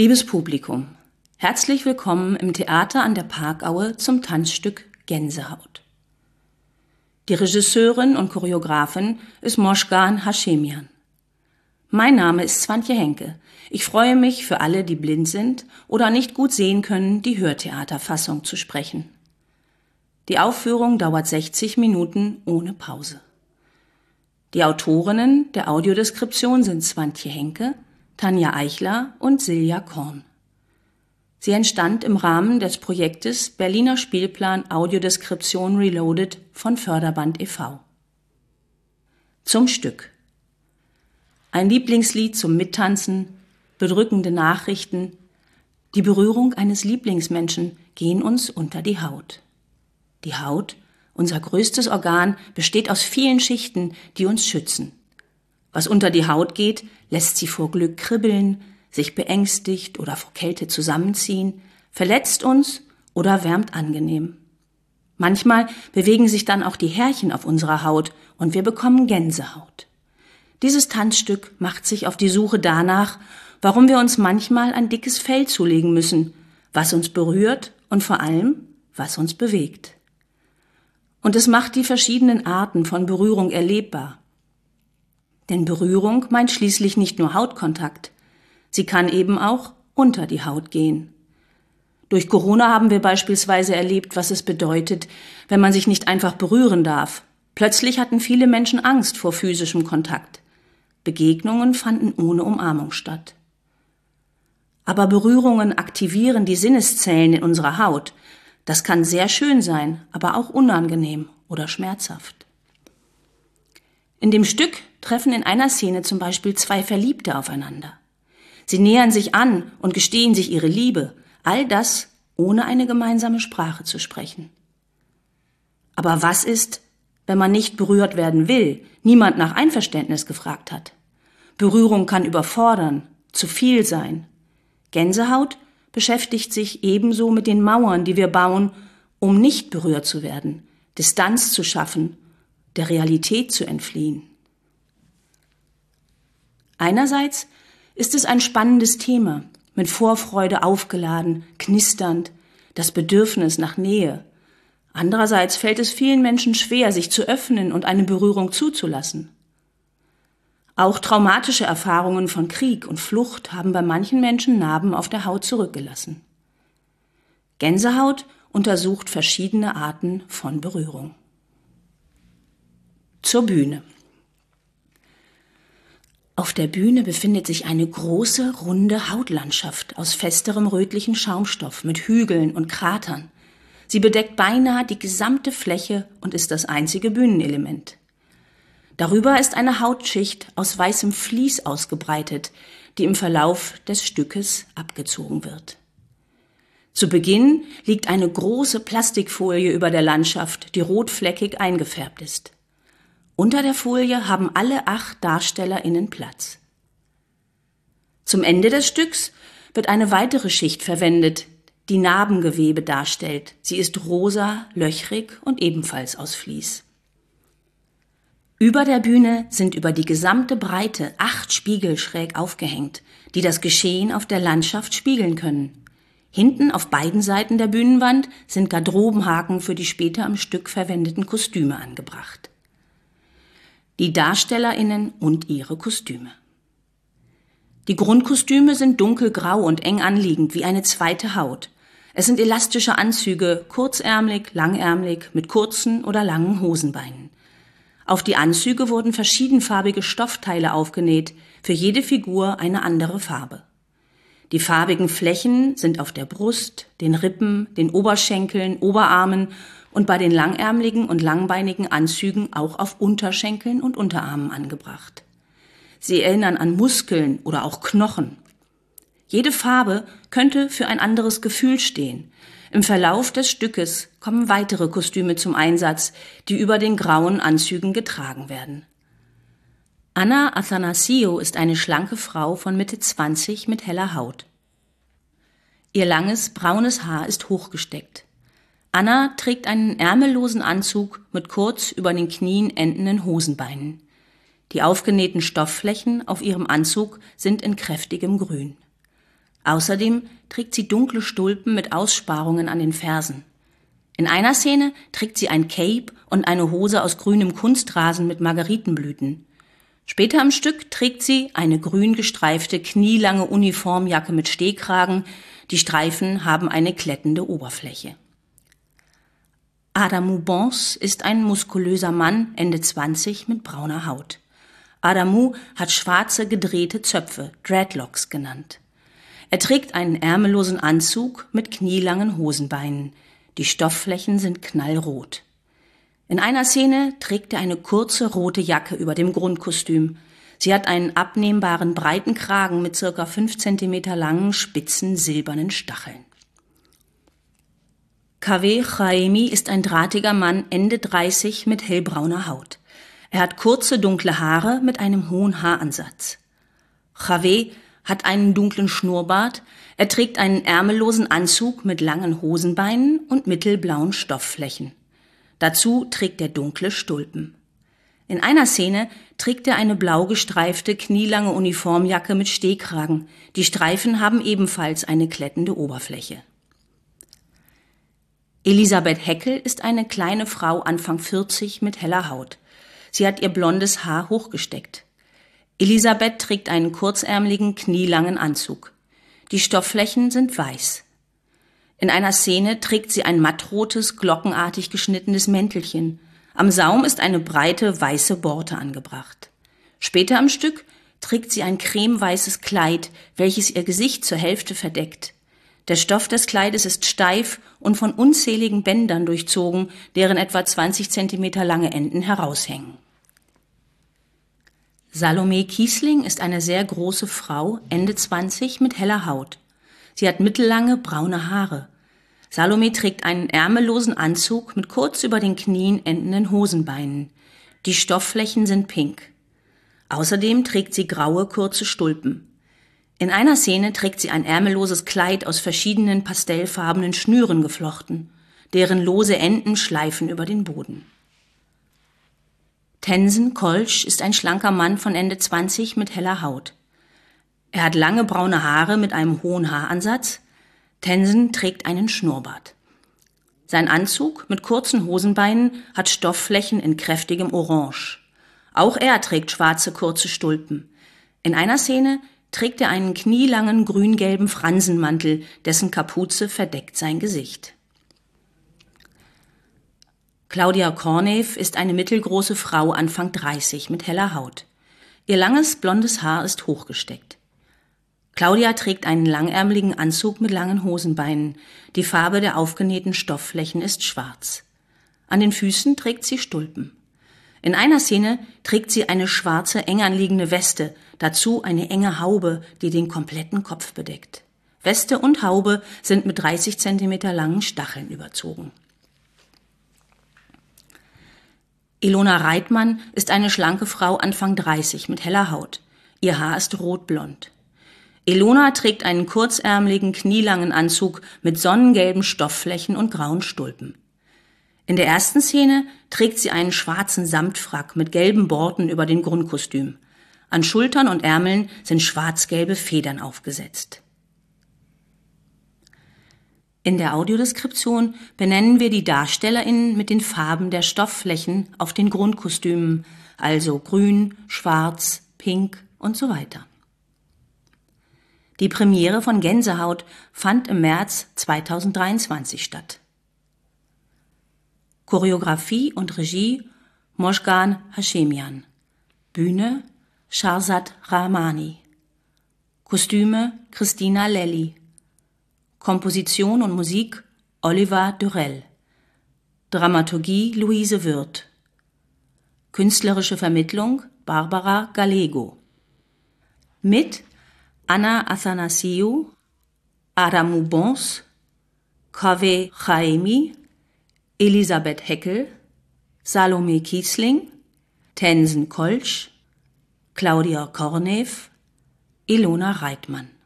Liebes Publikum, herzlich willkommen im Theater an der Parkaue zum Tanzstück Gänsehaut. Die Regisseurin und Choreografin ist Mozgan Hashemian. Mein Name ist Swantje Henke. Ich freue mich, für alle, die blind sind oder nicht gut sehen können, die Hörtheaterfassung zu sprechen. Die Aufführung dauert 60 Minuten ohne Pause. Die Autorinnen der Audiodeskription sind Swantje Henke, Tanja Eichler und Silja Korn. Sie entstand im Rahmen des Projektes Berliner Spielplan Audiodeskription Reloaded von Förderband e.V. Zum Stück. Ein Lieblingslied zum Mittanzen, bedrückende Nachrichten, die Berührung eines Lieblingsmenschen gehen uns unter die Haut. Die Haut, unser größtes Organ, besteht aus vielen Schichten, die uns schützen. Was unter die Haut geht, lässt sie vor Glück kribbeln, sich beängstigt oder vor Kälte zusammenziehen, verletzt uns oder wärmt angenehm. Manchmal bewegen sich dann auch die Härchen auf unserer Haut und wir bekommen Gänsehaut. Dieses Tanzstück macht sich auf die Suche danach, warum wir uns manchmal ein dickes Fell zulegen müssen, was uns berührt und vor allem, was uns bewegt. Und es macht die verschiedenen Arten von Berührung erlebbar. Denn Berührung meint schließlich nicht nur Hautkontakt. Sie kann eben auch unter die Haut gehen. Durch Corona haben wir beispielsweise erlebt, was es bedeutet, wenn man sich nicht einfach berühren darf. Plötzlich hatten viele Menschen Angst vor physischem Kontakt. Begegnungen fanden ohne Umarmung statt. Aber Berührungen aktivieren die Sinneszellen in unserer Haut. Das kann sehr schön sein, aber auch unangenehm oder schmerzhaft. In dem Stück treffen in einer Szene zum Beispiel zwei Verliebte aufeinander. Sie nähern sich an und gestehen sich ihre Liebe, all das ohne eine gemeinsame Sprache zu sprechen. Aber was ist, wenn man nicht berührt werden will, niemand nach Einverständnis gefragt hat? Berührung kann überfordern, zu viel sein. Gänsehaut beschäftigt sich ebenso mit den Mauern, die wir bauen, um nicht berührt zu werden, Distanz zu schaffen, der Realität zu entfliehen. Einerseits ist es ein spannendes Thema, mit Vorfreude aufgeladen, knisternd, das Bedürfnis nach Nähe. Andererseits fällt es vielen Menschen schwer, sich zu öffnen und eine Berührung zuzulassen. Auch traumatische Erfahrungen von Krieg und Flucht haben bei manchen Menschen Narben auf der Haut zurückgelassen. Gänsehaut untersucht verschiedene Arten von Berührung. Zur Bühne. Auf der Bühne befindet sich eine große, runde Hautlandschaft aus festerem rötlichen Schaumstoff mit Hügeln und Kratern. Sie bedeckt beinahe die gesamte Fläche und ist das einzige Bühnenelement. Darüber ist eine Hautschicht aus weißem Vlies ausgebreitet, die im Verlauf des Stückes abgezogen wird. Zu Beginn liegt eine große Plastikfolie über der Landschaft, die rotfleckig eingefärbt ist. Unter der Folie haben alle 8 DarstellerInnen Platz. Zum Ende des Stücks wird eine weitere Schicht verwendet, die Narbengewebe darstellt. Sie ist rosa, löchrig und ebenfalls aus Vlies. Über der Bühne sind über die gesamte Breite 8 Spiegel schräg aufgehängt, die das Geschehen auf der Landschaft spiegeln können. Hinten auf beiden Seiten der Bühnenwand sind Garderobenhaken für die später im Stück verwendeten Kostüme angebracht. Die DarstellerInnen und ihre Kostüme. Die Grundkostüme sind dunkelgrau und eng anliegend wie eine zweite Haut. Es sind elastische Anzüge, kurzärmelig, langärmelig, mit kurzen oder langen Hosenbeinen. Auf die Anzüge wurden verschiedenfarbige Stoffteile aufgenäht, für jede Figur eine andere Farbe. Die farbigen Flächen sind auf der Brust, den Rippen, den Oberschenkeln, Oberarmen und bei den langärmeligen und langbeinigen Anzügen auch auf Unterschenkeln und Unterarmen angebracht. Sie erinnern an Muskeln oder auch Knochen. Jede Farbe könnte für ein anderes Gefühl stehen. Im Verlauf des Stückes kommen weitere Kostüme zum Einsatz, die über den grauen Anzügen getragen werden. Anna Athanasiou ist eine schlanke Frau von Mitte 20 mit heller Haut. Ihr langes, braunes Haar ist hochgesteckt. Anna trägt einen ärmellosen Anzug mit kurz über den Knien endenden Hosenbeinen. Die aufgenähten Stoffflächen auf ihrem Anzug sind in kräftigem Grün. Außerdem trägt sie dunkle Stulpen mit Aussparungen an den Fersen. In einer Szene trägt sie ein Cape und eine Hose aus grünem Kunstrasen mit Margeritenblüten. Später im Stück trägt sie eine grün gestreifte, knielange Uniformjacke mit Stehkragen. Die Streifen haben eine glättende Oberfläche. Adamou Bons ist ein muskulöser Mann, Ende 20, mit brauner Haut. Adamou hat schwarze, gedrehte Zöpfe, Dreadlocks genannt. Er trägt einen ärmellosen Anzug mit knielangen Hosenbeinen. Die Stoffflächen sind knallrot. In einer Szene trägt er eine kurze rote Jacke über dem Grundkostüm. Sie hat einen abnehmbaren breiten Kragen mit ca. 5 cm langen, spitzen, silbernen Stacheln. Kaveh Chaemi ist ein drahtiger Mann, Ende 30, mit hellbrauner Haut. Er hat kurze, dunkle Haare mit einem hohen Haaransatz. Kaveh hat einen dunklen Schnurrbart, er trägt einen ärmellosen Anzug mit langen Hosenbeinen und mittelblauen Stoffflächen. Dazu trägt er dunkle Stulpen. In einer Szene trägt er eine blau gestreifte, knielange Uniformjacke mit Stehkragen. Die Streifen haben ebenfalls eine glättende Oberfläche. Elisabeth Heckel ist eine kleine Frau, Anfang 40, mit heller Haut. Sie hat ihr blondes Haar hochgesteckt. Elisabeth trägt einen kurzärmeligen, knielangen Anzug. Die Stoffflächen sind weiß. In einer Szene trägt sie ein mattrotes, glockenartig geschnittenes Mäntelchen. Am Saum ist eine breite, weiße Borte angebracht. Später im Stück trägt sie ein cremeweißes Kleid, welches ihr Gesicht zur Hälfte verdeckt. Der Stoff des Kleides ist steif und von unzähligen Bändern durchzogen, deren etwa 20 cm lange Enden heraushängen. Salome Kiesling ist eine sehr große Frau, Ende 20, mit heller Haut. Sie hat mittellange, braune Haare. Salome trägt einen ärmellosen Anzug mit kurz über den Knien endenden Hosenbeinen. Die Stoffflächen sind pink. Außerdem trägt sie graue, kurze Stulpen. In einer Szene trägt sie ein ärmelloses Kleid aus verschiedenen pastellfarbenen Schnüren geflochten. Deren lose Enden schleifen über den Boden. Tenzin Kolsch ist ein schlanker Mann von Ende 20 mit heller Haut. Er hat lange braune Haare mit einem hohen Haaransatz. Tenzin trägt einen Schnurrbart. Sein Anzug mit kurzen Hosenbeinen hat Stoffflächen in kräftigem Orange. Auch er trägt schwarze, kurze Stulpen. In einer Szene trägt er einen knielangen, grün-gelben Fransenmantel, dessen Kapuze verdeckt sein Gesicht. Claudia Kornew ist eine mittelgroße Frau, Anfang 30, mit heller Haut. Ihr langes, blondes Haar ist hochgesteckt. Claudia trägt einen langärmeligen Anzug mit langen Hosenbeinen. Die Farbe der aufgenähten Stoffflächen ist schwarz. An den Füßen trägt sie Stulpen. In einer Szene trägt sie eine schwarze, eng anliegende Weste, dazu eine enge Haube, die den kompletten Kopf bedeckt. Weste und Haube sind mit 30 cm langen Stacheln überzogen. Ilona Reitmann ist eine schlanke Frau, Anfang 30, mit heller Haut. Ihr Haar ist rotblond. Ilona trägt einen kurzärmeligen, knielangen Anzug mit sonnengelben Stoffflächen und grauen Stulpen. In der ersten Szene trägt sie einen schwarzen Samtfrack mit gelben Borten über den Grundkostüm. An Schultern und Ärmeln sind schwarz-gelbe Federn aufgesetzt. In der Audiodeskription benennen wir die DarstellerInnen mit den Farben der Stoffflächen auf den Grundkostümen, also grün, schwarz, pink und so weiter. Die Premiere von Gänsehaut fand im März 2023 statt. Choreografie und Regie Mojgan Hashemian. Bühne Shahrzad Rahmani. Kostüme Christina Lelli. Komposition und Musik Oliver Dürrell. Dramaturgie Luise Wirth. Künstlerische Vermittlung Barbara Gallego. Mit Anna Athanasiou, Adamou Bons, Kaveh Chaemi, Elisabeth Heckel, Salome Kiesling, Tenzin Kolsch, Claudia Kornew, Ilona Reitmann.